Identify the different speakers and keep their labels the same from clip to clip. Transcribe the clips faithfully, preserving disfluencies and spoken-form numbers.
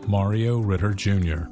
Speaker 1: Mario Ritter Junior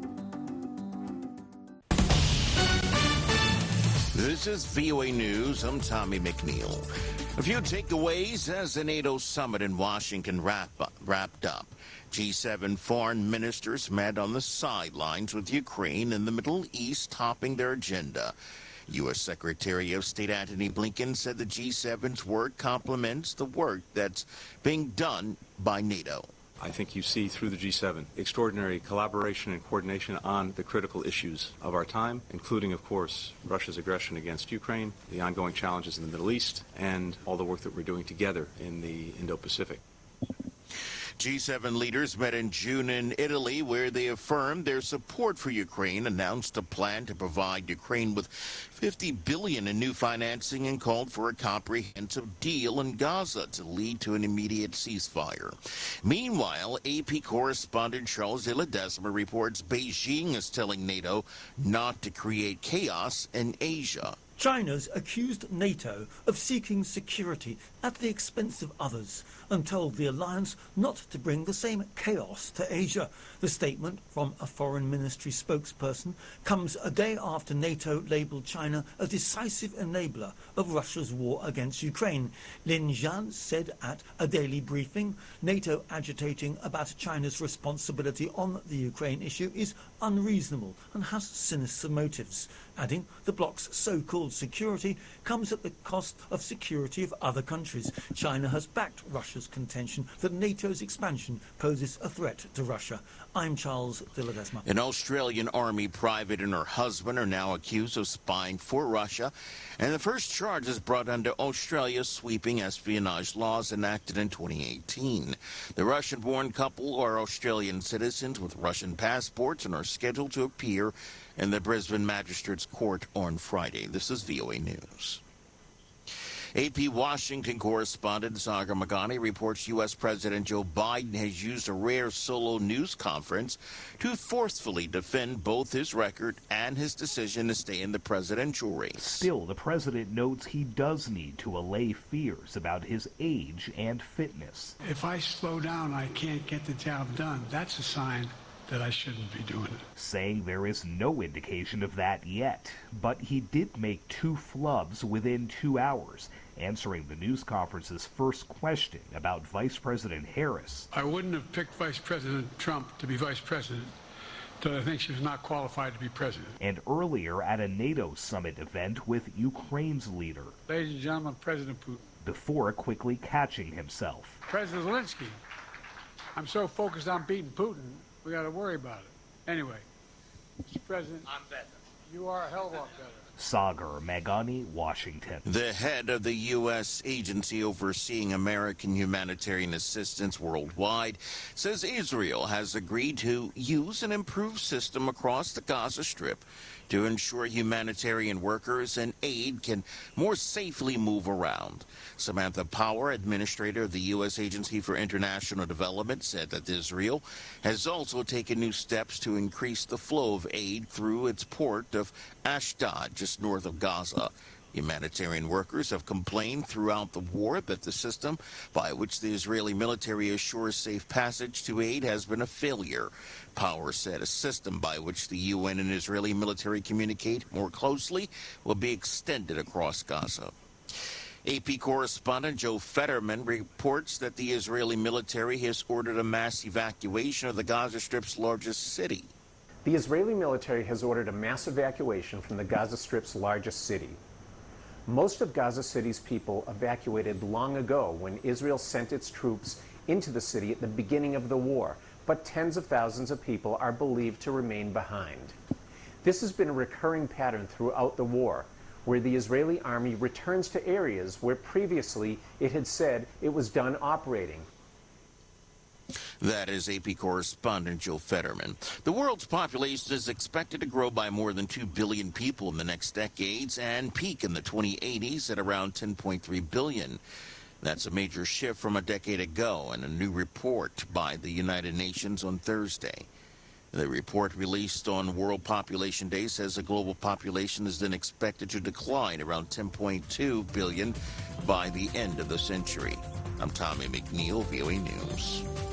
Speaker 2: This is V O A News. I'm Tommy McNeil. A few takeaways as the NATO summit in Washington wrap up, wrapped up. G seven foreign ministers met on the sidelines with Ukraine and the Middle East topping their agenda. U S. Secretary of State Antony Blinken said the G seven's work complements the work that's being done by NATO.
Speaker 3: I think you see through the G seven extraordinary collaboration and coordination on the critical issues of our time, including, of course, Russia's aggression against Ukraine, the ongoing challenges in the Middle East, and all the work that we're doing together in the Indo-Pacific.
Speaker 2: G seven leaders met in June in Italy, where they affirmed their support for Ukraine, announced a plan to provide Ukraine with fifty billion dollars in new financing, and called for a comprehensive deal in Gaza to lead to an immediate ceasefire. Meanwhile, A P correspondent Charles de Ledesma reports Beijing is telling NATO not to create chaos in Asia.
Speaker 4: China's accused NATO of seeking security at the expense of others and told the alliance not to bring the same chaos to Asia. The statement from a foreign ministry spokesperson comes a day after NATO labelled China a decisive enabler of Russia's war against Ukraine. Lin Jian said at a daily briefing, NATO agitating about China's responsibility on the Ukraine issue is unreasonable and has sinister motives, adding the bloc's so-called security comes at the cost of security of other countries. China has backed Russia's contention that NATO's expansion poses a threat to Russia. I'm Charles de Ledesma.
Speaker 2: An Australian Army private and her husband are now accused of spying for Russia, and the first charge is brought under Australia's sweeping espionage laws enacted in twenty eighteen. The Russian-born couple are Australian citizens with Russian passports and are scheduled to appear in the Brisbane Magistrates Court on Friday. This is V O A News. A P Washington correspondent Sagar Meghani reports U S. President Joe Biden has used a rare solo news conference to forcefully defend both his record and his decision to stay in the presidential race.
Speaker 5: Still, the president notes he does need to allay fears about his age and fitness.
Speaker 6: If I slow down, I can't get the job done. That's a sign that I shouldn't be doing it.
Speaker 5: Saying there is no indication of that yet, but he did make two flubs within two hours, answering the news conference's first question about Vice President Harris.
Speaker 6: I wouldn't have picked Vice President Trump to be vice president, but I think she was not qualified to be president.
Speaker 5: And earlier at a NATO summit event with Ukraine's leader.
Speaker 6: Ladies and gentlemen, President Putin.
Speaker 5: Before quickly catching himself.
Speaker 6: President Zelensky, I'm so focused on beating Putin, we got to worry about it. Anyway, Mister President, I'm better. You are a hell of a lot better.
Speaker 5: Sagar Meghani, Washington.
Speaker 2: The head of the U S agency overseeing American humanitarian assistance worldwide says Israel has agreed to use an improved system across the Gaza Strip to ensure humanitarian workers and aid can more safely move around. Samantha Power, administrator of the U S. Agency for International Development, said that Israel has also taken new steps to increase the flow of aid through its port of Ashdod, just north of Gaza. Humanitarian workers have complained throughout the war that the system by which the Israeli military assures safe passage to aid has been a failure. Power said a system by which the U N and Israeli military communicate more closely will be extended across Gaza. A P correspondent Joe Fetterman reports that the Israeli military has ordered a mass evacuation of the Gaza Strip's largest city.
Speaker 7: The Israeli military has ordered a mass evacuation from the Gaza Strip's largest city. Most of Gaza City's people evacuated long ago when Israel sent its troops into the city at the beginning of the war, but tens of thousands of people are believed to remain behind. This has been a recurring pattern throughout the war, where the Israeli army returns to areas where previously it had said it was done operating.
Speaker 2: That is A P correspondent Joe Fetterman. The world's population is expected to grow by more than two billion people in the next decades and peak in the twenty eighties at around ten point three billion. That's a major shift from a decade ago in a new report by the United Nations on Thursday. The report released on World Population Day says the global population is then expected to decline around ten point two billion by the end of the century. I'm Tommy McNeil, V O A News.